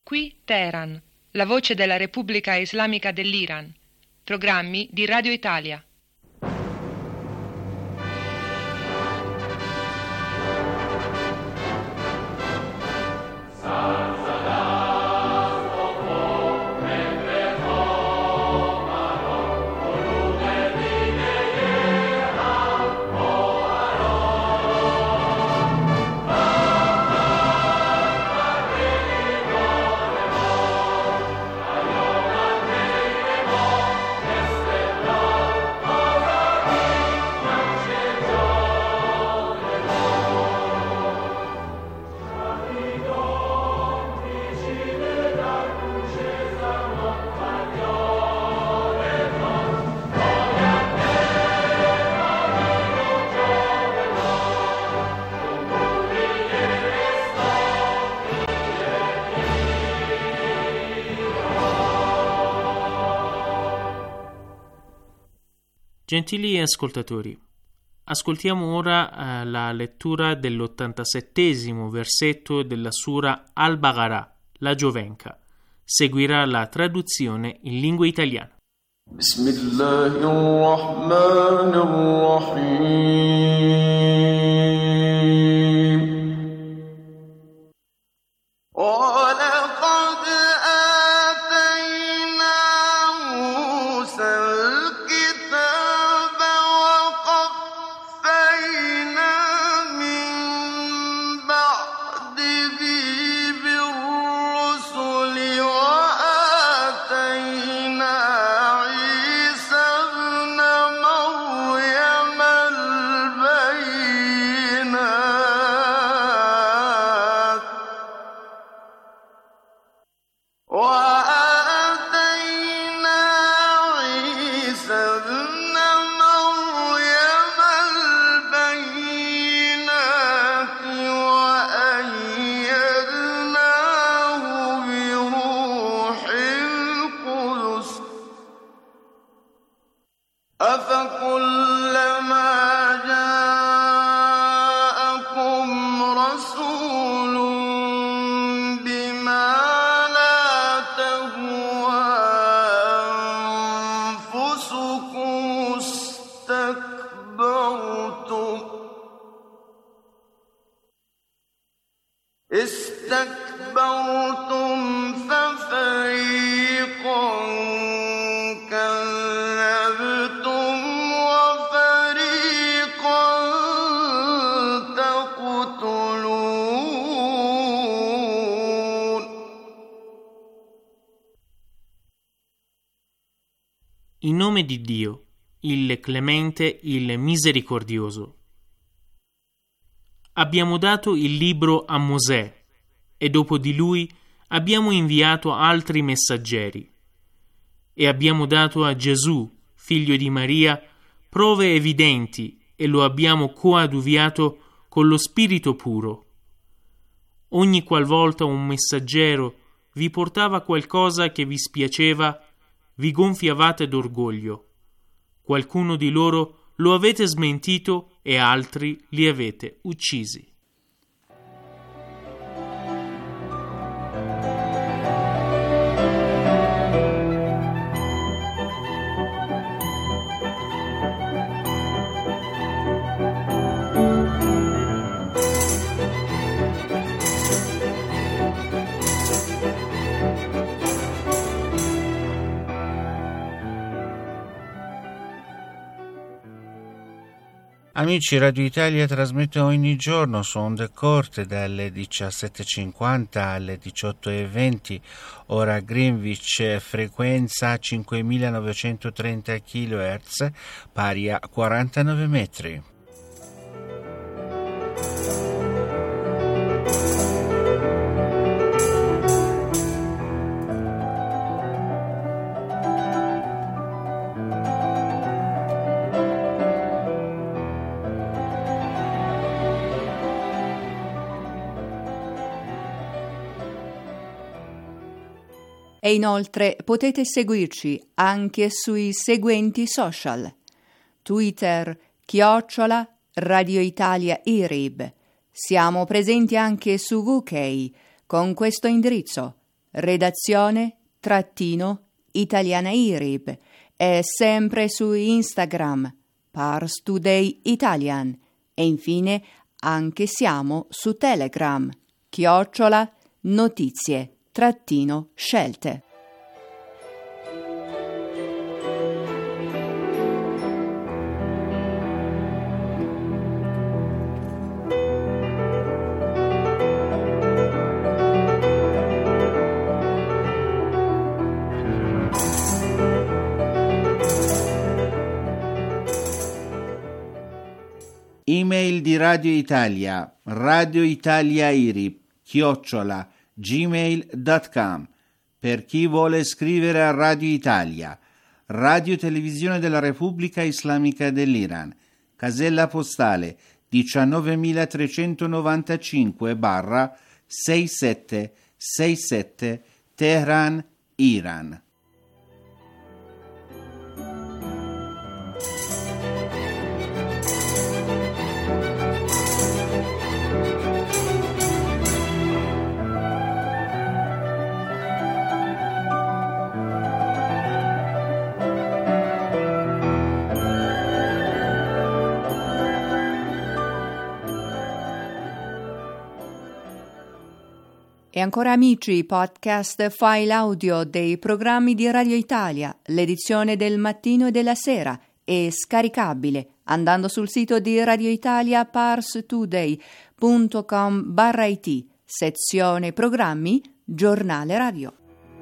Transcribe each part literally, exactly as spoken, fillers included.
Qui Teheran, la voce della Repubblica Islamica dell'Iran. Programmi di Radio Italia. Gentili ascoltatori, ascoltiamo ora eh, la lettura dell'ottantasettesimo versetto della Sura Al-Baqarah, la Giovenca. Seguirà la traduzione in lingua italiana. استكبرتم ففريقا كذبتم وفريقا تقتلون. In nome di Dio, il Clemente, il Misericordioso. Abbiamo dato il libro a Mosè e dopo di lui abbiamo inviato altri messaggeri e abbiamo dato a Gesù, figlio di Maria, prove evidenti e lo abbiamo coadiuviato con lo Spirito puro. Ogni qualvolta un messaggero vi portava qualcosa che vi spiaceva, vi gonfiavate d'orgoglio. Qualcuno di loro lo avete smentito e altri li avete uccisi. Amici, Radio Italia trasmette ogni giorno su onde corte dalle diciassette e cinquanta alle diciotto e venti, ora Greenwich, frequenza cinquemilanovecentotrenta chilohertz, pari a quarantanove metri. E inoltre potete seguirci anche sui seguenti social: Twitter, chiocciola, Radio Italia I R I B. Siamo presenti anche su V K con questo indirizzo: redazione trattino Italiana I R I B e sempre su Instagram Pars Today Italian e infine anche siamo su Telegram chiocciola notizie trattino scelte. Email di Radio Italia, Radio Italia I R I B, chiocciola, gmail punto com. Per chi vuole scrivere a Radio Italia, Radio Televisione della Repubblica Islamica dell'Iran, casella postale diciannovemilatrecentonovantacinque sessantasette Teheran, Iran. E ancora amici, podcast file audio dei programmi di Radio Italia, l'edizione del mattino e della sera è scaricabile andando sul sito di Radio Italia parstoday punto com barra it, sezione programmi, giornale radio.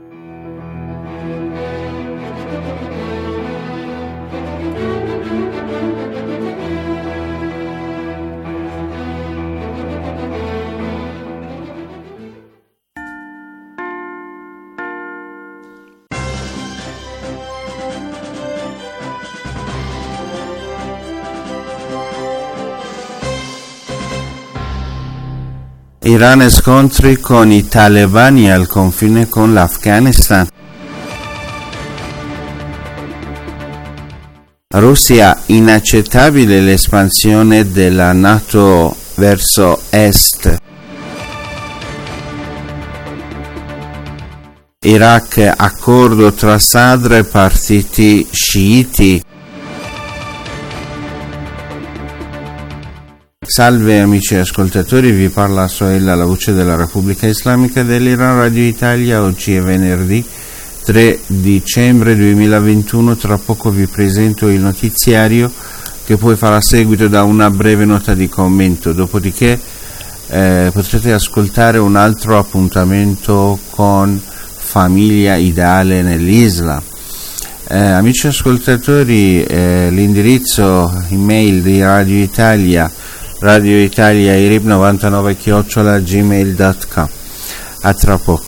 Iran e scontri con i talebani al confine con l'Afghanistan. Russia, inaccettabile l'espansione della NATO verso est. Iraq, accordo tra Sadr e partiti sciiti. Salve amici ascoltatori, vi parla Soella, la voce della Repubblica Islamica dell'Iran, Radio Italia. Oggi è venerdì tre dicembre duemilaventuno, tra poco vi presento il notiziario che poi farà seguito da una breve nota di commento, dopodiché eh, potrete ascoltare un altro appuntamento con Famiglia Ideale nell'Islam. Eh, amici ascoltatori, eh, l'indirizzo email di Radio Italia, Radio Italia I R I B novantanove chiocciola gmail punto com. A tra poco.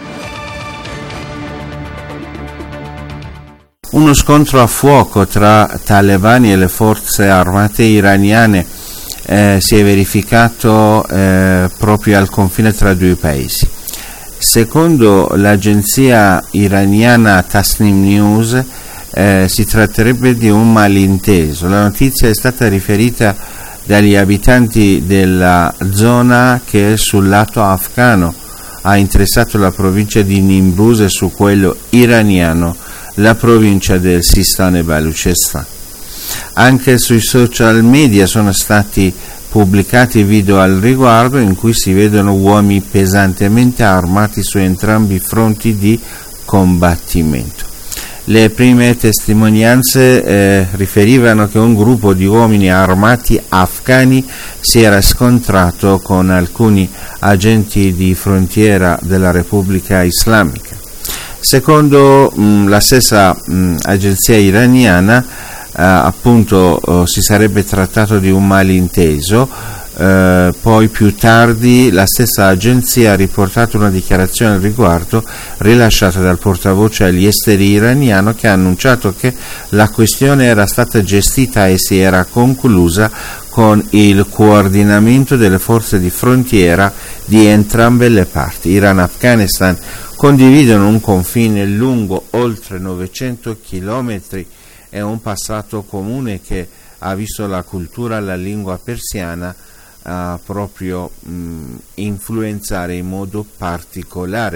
Uno scontro a fuoco tra talebani e le forze armate iraniane eh, si è verificato eh, proprio al confine tra due paesi. Secondo l'agenzia iraniana Tasnim News eh, si tratterebbe di un malinteso. La notizia è stata riferita dagli abitanti della zona che sul lato afghano ha interessato la provincia di Nimruz e su quello iraniano la provincia del Sistan e Baluchistan. Anche sui social media sono stati pubblicati video al riguardo in cui si vedono uomini pesantemente armati su entrambi i fronti di combattimento. Le prime testimonianze eh, riferivano che un gruppo di uomini armati afghani si era scontrato con alcuni agenti di frontiera della Repubblica Islamica. Secondo mh, la stessa mh, agenzia iraniana, eh, appunto eh, si sarebbe trattato di un malinteso. Uh, poi più tardi la stessa agenzia ha riportato una dichiarazione al riguardo rilasciata dal portavoce agli esteri iraniano, che ha annunciato che la questione era stata gestita e si era conclusa con il coordinamento delle forze di frontiera di entrambe le parti. Iran e Afghanistan condividono un confine lungo oltre novecento chilometri e un passato comune che ha visto la cultura e la lingua persiana Uh, proprio mh, influenzare in modo particolare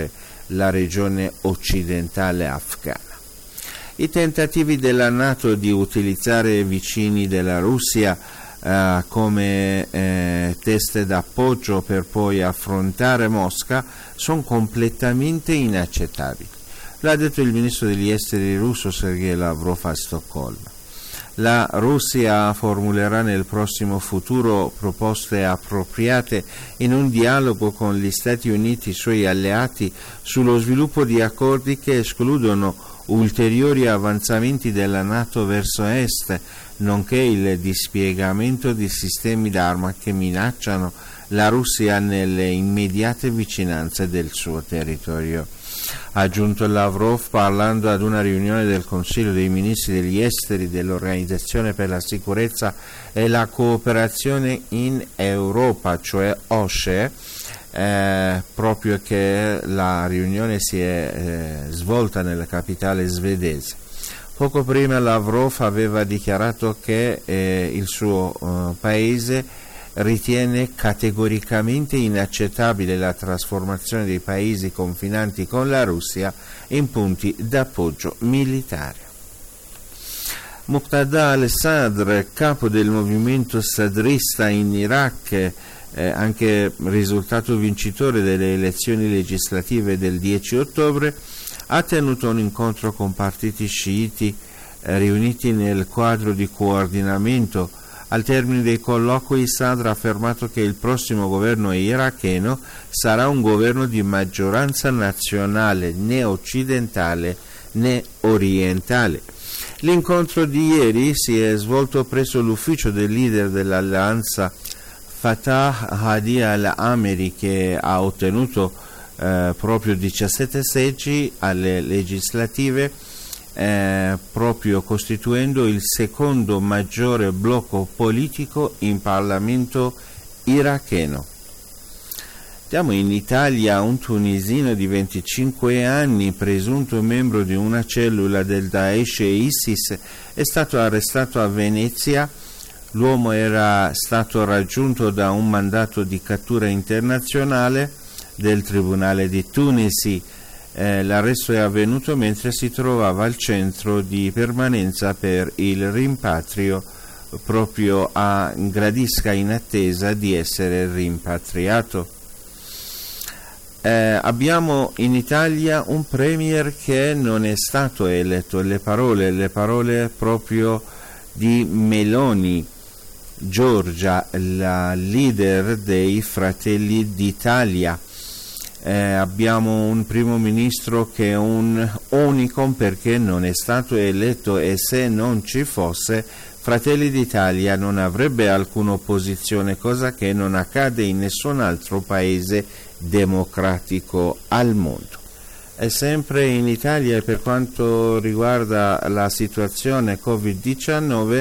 la regione occidentale afghana. I tentativi della NATO di utilizzare vicini della Russia eh, come eh, teste d'appoggio per poi affrontare Mosca sono completamente inaccettabili. L'ha detto il ministro degli esteri russo Sergei Lavrov a Stoccolma. La Russia formulerà nel prossimo futuro proposte appropriate in un dialogo con gli Stati Uniti e i suoi alleati sullo sviluppo di accordi che escludono ulteriori avanzamenti della NATO verso est, nonché il dispiegamento di sistemi d'arma che minacciano la Russia nelle immediate vicinanze del suo territorio. Ha aggiunto Lavrov parlando ad una riunione del Consiglio dei Ministri degli Esteri dell'Organizzazione per la Sicurezza e la Cooperazione in Europa, cioè O S C E, eh, proprio che la riunione si è eh, svolta nella capitale svedese. Poco prima Lavrov aveva dichiarato che eh, il suo eh, paese ritiene categoricamente inaccettabile la trasformazione dei paesi confinanti con la Russia in punti d'appoggio militare. Muqtada al-Sadr, capo del movimento sadrista in Iraq, eh, anche risultato vincitore delle elezioni legislative del dieci ottobre, ha tenuto un incontro con partiti sciiti eh, riuniti nel quadro di coordinamento. Al termine dei colloqui Sadr ha affermato che il prossimo governo iracheno sarà un governo di maggioranza nazionale, né occidentale né orientale. L'incontro di ieri si è svolto presso l'ufficio del leader dell'alleanza Fatah Hadi al-Ameri, che ha ottenuto eh, proprio diciassette seggi alle legislative, Eh, proprio costituendo il secondo maggiore blocco politico in Parlamento iracheno. Diamo in Italia un tunisino di venticinque anni, presunto membro di una cellula del Daesh e ISIS, è stato arrestato a Venezia. L'uomo era stato raggiunto da un mandato di cattura internazionale del Tribunale di Tunisi. Eh, l'arresto è avvenuto mentre si trovava al centro di permanenza per il rimpatrio proprio a Gradisca, in attesa di essere rimpatriato. Eh, abbiamo in Italia un premier che non è stato eletto. Le parole, le parole proprio di Meloni, Giorgia, la leader dei Fratelli d'Italia. Eh, abbiamo un primo ministro che è un unicum perché non è stato eletto, e se non ci fosse Fratelli d'Italia non avrebbe alcuna opposizione, cosa che non accade in nessun altro paese democratico al mondo. E sempre in Italia, per quanto riguarda la situazione covid diciannove,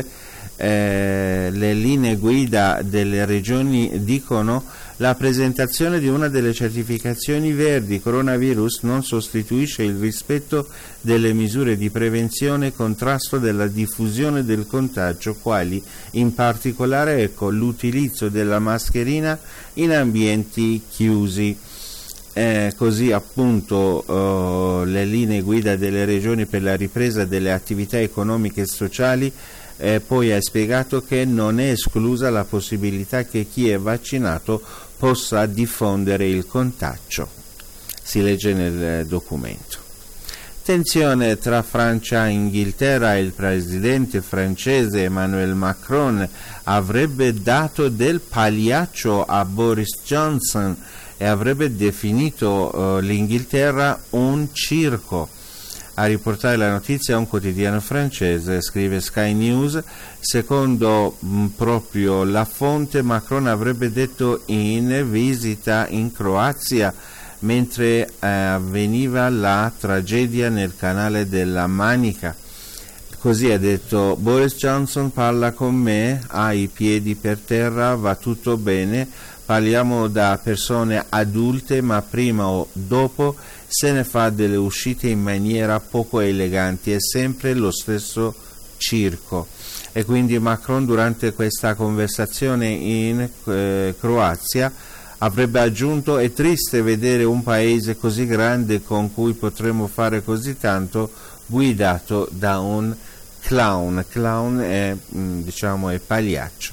eh, le linee guida delle regioni dicono: la presentazione di una delle certificazioni verdi coronavirus non sostituisce il rispetto delle misure di prevenzione e contrasto della diffusione del contagio, quali in particolare ecco, l'utilizzo della mascherina in ambienti chiusi. Eh, così appunto oh, le linee guida delle regioni per la ripresa delle attività economiche e sociali. Eh, poi ha spiegato che non è esclusa la possibilità che chi è vaccinato possa diffondere il contagio. Si legge nel documento. Tensione tra Francia e Inghilterra. Il presidente francese Emmanuel Macron avrebbe dato del pagliaccio a Boris Johnson e avrebbe definito uh, l'Inghilterra un circo. A riportare la notizia un quotidiano francese, scrive Sky News. Secondo mh, proprio la fonte, Macron avrebbe detto in visita in Croazia mentre eh, avveniva la tragedia nel canale della Manica. Così ha detto: Boris Johnson parla con me, ha i piedi per terra, va tutto bene, parliamo da persone adulte, ma prima o dopo se ne fa delle uscite in maniera poco eleganti, è sempre lo stesso circo. E quindi Macron durante questa conversazione in eh, Croazia Avrebbe aggiunto: è triste vedere un paese così grande con cui potremmo fare così tanto guidato da un clown. Clown è, diciamo, è pagliaccio.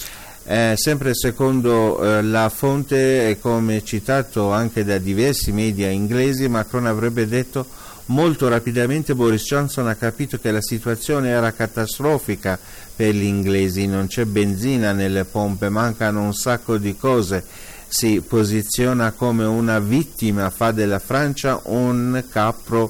Eh, sempre secondo eh, la fonte, e come citato anche da diversi media inglesi, Macron avrebbe detto: molto rapidamente Boris Johnson ha capito che la situazione era catastrofica per gli inglesi, non c'è benzina nelle pompe, mancano un sacco di cose. Si posiziona come una vittima, fa della Francia un capro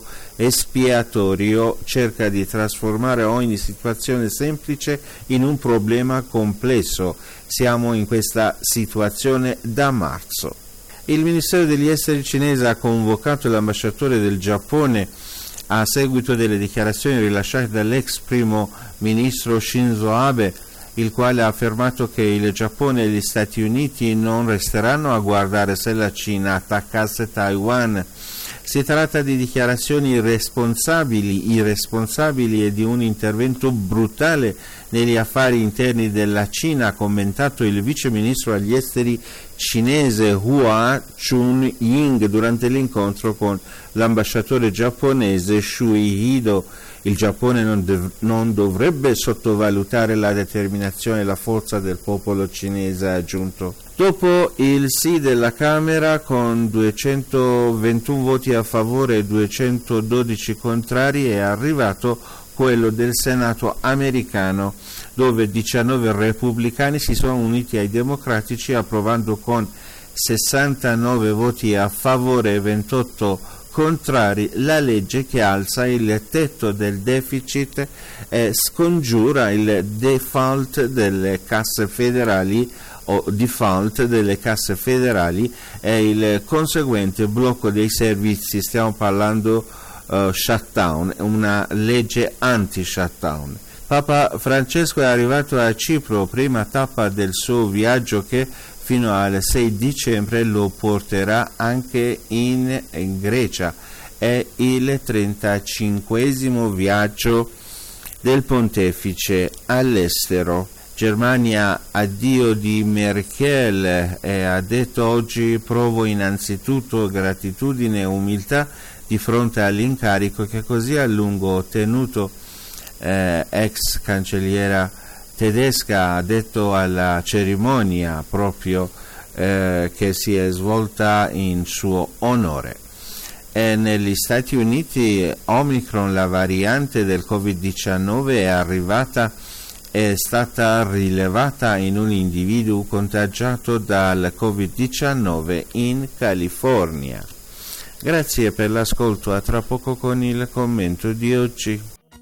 espiatorio, cerca di trasformare ogni situazione semplice in un problema complesso. Siamo in questa situazione da marzo. Il Ministero degli Esteri cinese ha convocato l'ambasciatore del Giappone a seguito delle dichiarazioni rilasciate dall'ex primo ministro Shinzo Abe, il quale ha affermato che il Giappone e gli Stati Uniti non resteranno a guardare se la Cina attaccasse Taiwan. Si tratta di dichiarazioni irresponsabili, irresponsabili e di un intervento brutale negli affari interni della Cina, ha commentato il vice ministro agli esteri cinese Hua Chun-ying durante l'incontro con l'ambasciatore giapponese Shuihido. Il Giappone non, dev- non dovrebbe sottovalutare la determinazione e la forza del popolo cinese, ha aggiunto. Dopo il sì della Camera con duecentoventuno voti a favore e duecentododici contrari, è arrivato quello del Senato americano, dove diciannove repubblicani si sono uniti ai democratici approvando con sessantanove voti a favore e ventotto contrari la legge che alza il tetto del deficit e scongiura il default delle casse federali o default delle casse federali e il conseguente blocco dei servizi. Stiamo parlando uh, shutdown, una legge anti-shutdown. Papa Francesco è arrivato a Cipro, prima tappa del suo viaggio che fino al sei dicembre lo porterà anche in, in Grecia. È il trentacinquesimo viaggio del pontefice all'estero. Germania, addio di Merkel, e ha detto: oggi provo innanzitutto gratitudine e umiltà di fronte all'incarico che così a lungo ho tenuto. Eh, ex cancelliera tedesca ha detto alla cerimonia proprio eh, che si è svolta in suo onore. E negli Stati Uniti Omicron, la variante del covid diciannove, è arrivata è stata rilevata in un individuo contagiato dal covid diciannove in California. Grazie per l'ascolto, a tra poco con il commento di oggi.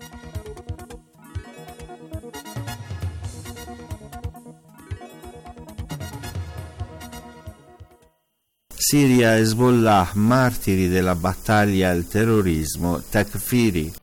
Siria, Hezbollah, martiri della battaglia al terrorismo, Takfiri.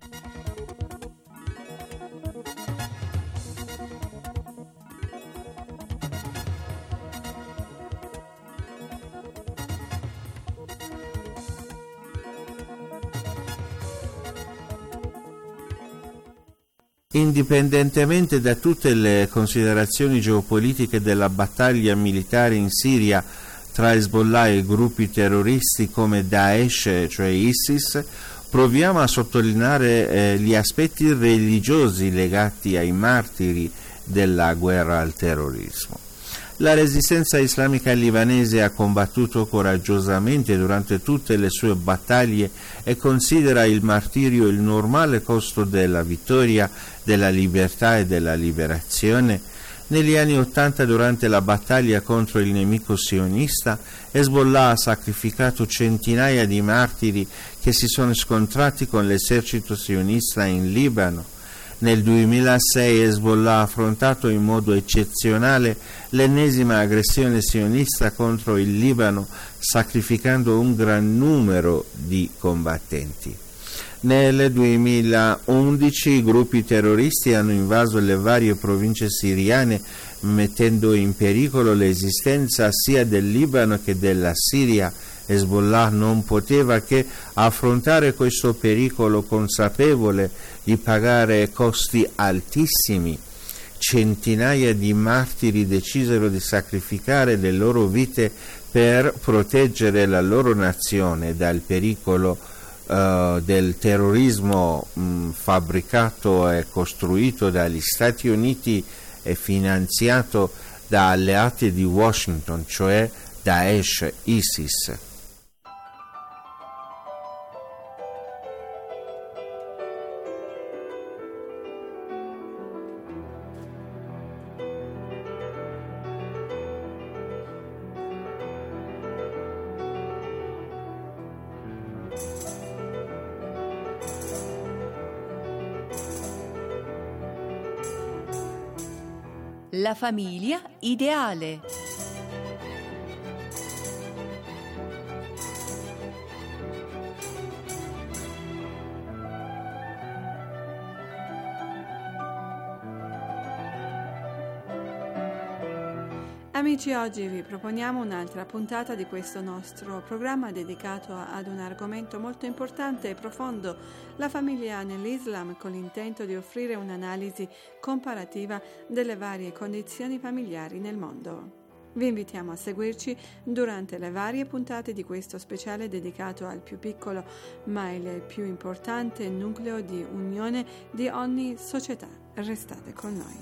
Indipendentemente da tutte le considerazioni geopolitiche della battaglia militare in Siria tra Hezbollah e gruppi terroristi come Daesh, cioè ISIS, proviamo a sottolineare eh, gli aspetti religiosi legati ai martiri della guerra al terrorismo. La resistenza islamica libanese ha combattuto coraggiosamente durante tutte le sue battaglie e considera il martirio il normale costo della vittoria, della libertà e della liberazione. Negli anni Ottanta, durante la battaglia contro il nemico sionista, Hezbollah ha sacrificato centinaia di martiri che si sono scontrati con l'esercito sionista in Libano. Nel duemilasei Hezbollah ha affrontato in modo eccezionale l'ennesima aggressione sionista contro il Libano, sacrificando un gran numero di combattenti. Nel duemilaundici i gruppi terroristi hanno invaso le varie province siriane, mettendo in pericolo l'esistenza sia del Libano che della Siria. Hezbollah non poteva che affrontare questo pericolo consapevole di pagare costi altissimi. centinaia di martiri decisero di sacrificare le loro vite per proteggere la loro nazione dal pericolo uh, del terrorismo mh, fabbricato e costruito dagli Stati Uniti e finanziato da alleati di Washington, cioè Daesh, ISIS. La famiglia ideale. Amici, oggi vi proponiamo un'altra puntata di questo nostro programma dedicato ad un argomento molto importante e profondo, la famiglia nell'Islam, con l'intento di offrire un'analisi comparativa delle varie condizioni familiari nel mondo. Vi invitiamo a seguirci durante le varie puntate di questo speciale dedicato al più piccolo ma il più importante nucleo di unione di ogni società. Restate con noi.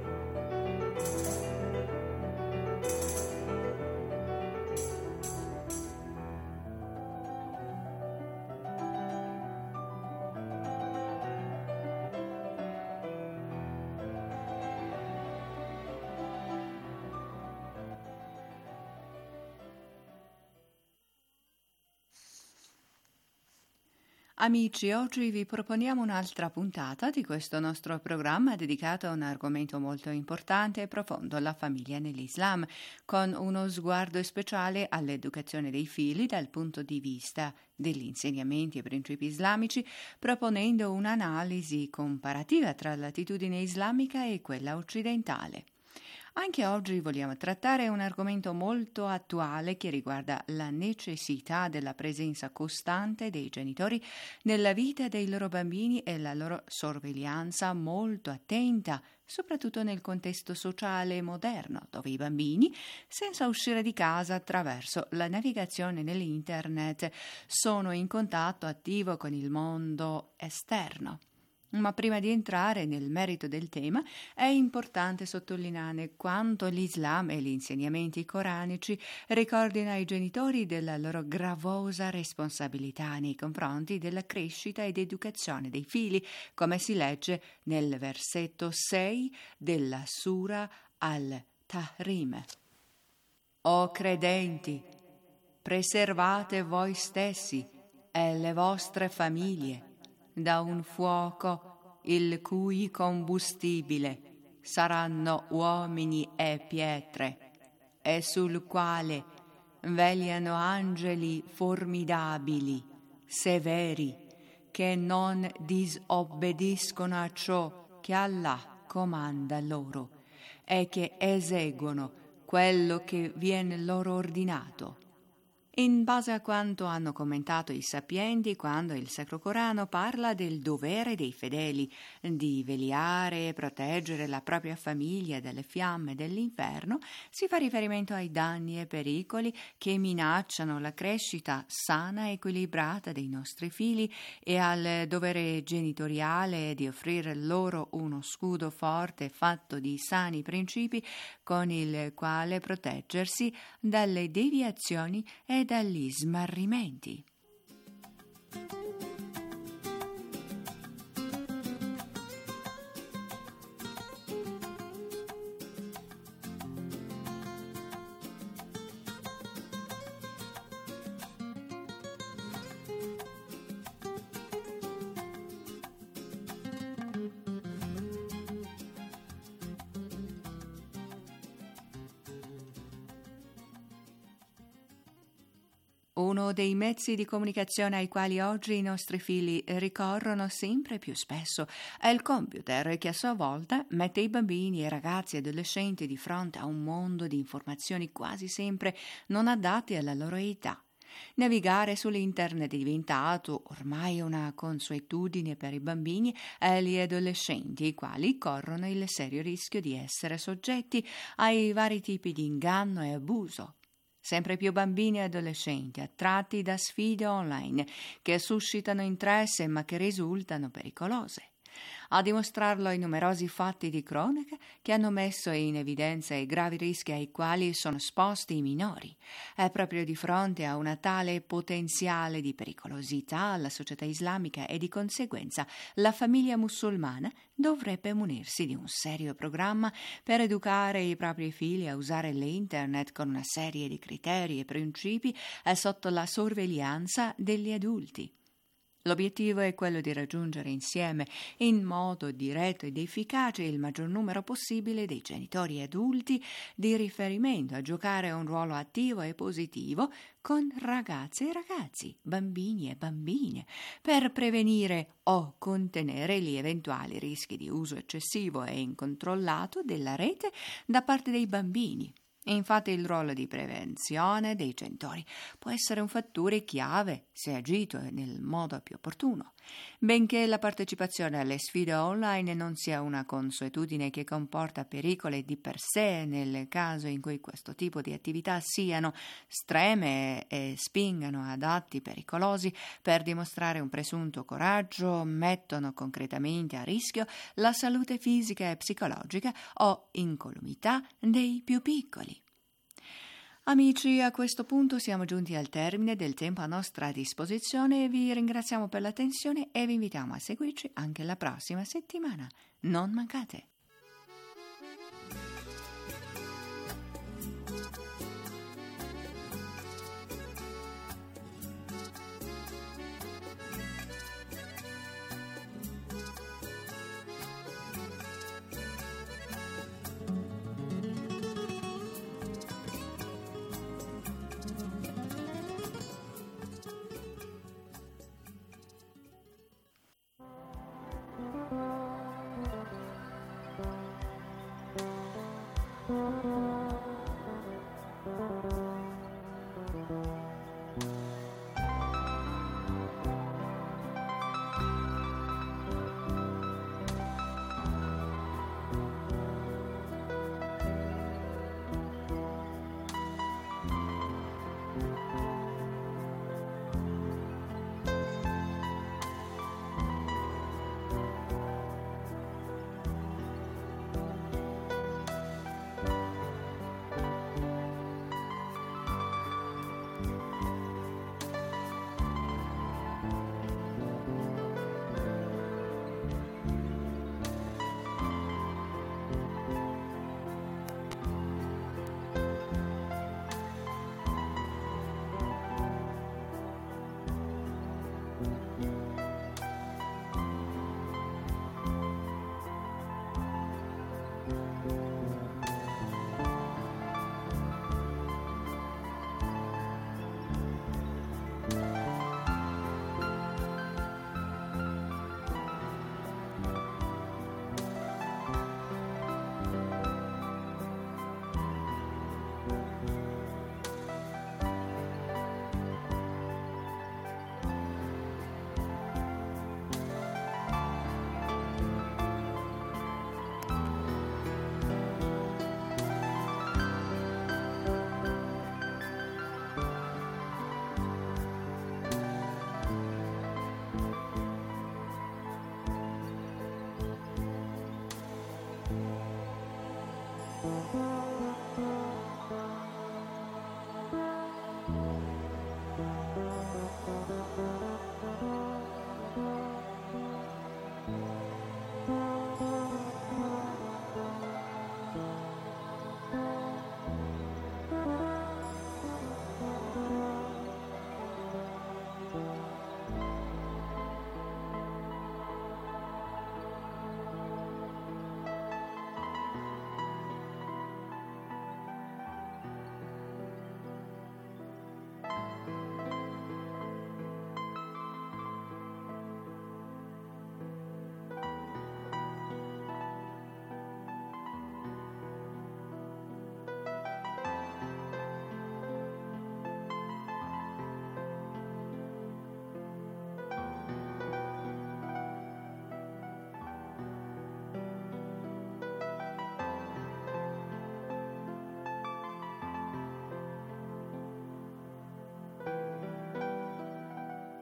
Amici, oggi vi proponiamo un'altra puntata di questo nostro programma dedicato a un argomento molto importante e profondo, la famiglia nell'Islam, con uno sguardo speciale all'educazione dei figli dal punto di vista degli insegnamenti e principi islamici, proponendo un'analisi comparativa tra l'attitudine islamica e quella occidentale. Anche oggi vogliamo trattare un argomento molto attuale che riguarda la necessità della presenza costante dei genitori nella vita dei loro bambini e la loro sorveglianza molto attenta, soprattutto nel contesto sociale moderno, dove i bambini, senza uscire di casa attraverso la navigazione nell'internet, sono in contatto attivo con il mondo esterno. Ma prima di entrare nel merito del tema è importante sottolineare quanto l'Islam e gli insegnamenti coranici ricordino ai genitori della loro gravosa responsabilità nei confronti della crescita ed educazione dei figli, come si legge nel versetto sei della Sura al-Tahrim. O credenti, preservate voi stessi e le vostre famiglie da un fuoco il cui combustibile saranno uomini e pietre, e sul quale vegliano angeli formidabili, severi, che non disobbediscono a ciò che Allah comanda loro e che eseguono quello che viene loro ordinato. In base a quanto hanno commentato i sapienti quando il Sacro Corano parla del dovere dei fedeli di vegliare e proteggere la propria famiglia dalle fiamme dell'inferno, si fa riferimento ai danni e pericoli che minacciano la crescita sana e equilibrata dei nostri figli e al dovere genitoriale di offrire loro uno scudo forte fatto di sani principi con il quale proteggersi dalle deviazioni e dagli smarrimenti. Uno dei mezzi di comunicazione ai quali oggi i nostri figli ricorrono sempre più spesso è il computer, che a sua volta mette i bambini e i ragazzi e adolescenti di fronte a un mondo di informazioni quasi sempre non adatte alla loro età. Navigare sull'internet è diventato ormai una consuetudine per i bambini e gli adolescenti, i quali corrono il serio rischio di essere soggetti ai vari tipi di inganno e abuso. Sempre più bambini e adolescenti attratti da sfide online che suscitano interesse ma che risultano pericolose. A dimostrarlo i numerosi fatti di cronaca che hanno messo in evidenza i gravi rischi ai quali sono esposti i minori. È proprio di fronte a una tale potenziale di pericolosità la società islamica e di conseguenza la famiglia musulmana dovrebbe munirsi di un serio programma per educare i propri figli a usare l'internet con una serie di criteri e principi e sotto la sorveglianza degli adulti. L'obiettivo è quello di raggiungere insieme, in modo diretto ed efficace, il maggior numero possibile dei genitori adulti di riferimento a giocare un ruolo attivo e positivo con ragazze e ragazzi, bambini e bambine, per prevenire o contenere gli eventuali rischi di uso eccessivo e incontrollato della rete da parte dei bambini. Infatti il ruolo di prevenzione dei genitori può essere un fattore chiave se agito nel modo più opportuno. Benché la partecipazione alle sfide online non sia una consuetudine che comporta pericoli di per sé nel caso in cui questo tipo di attività siano estreme e spingano ad atti pericolosi per dimostrare un presunto coraggio, mettono concretamente a rischio la salute fisica e psicologica o incolumità dei più piccoli. Amici, a questo punto siamo giunti al termine del tempo a nostra disposizione. Vi ringraziamo per l'attenzione e vi invitiamo a seguirci anche la prossima settimana. Non mancate!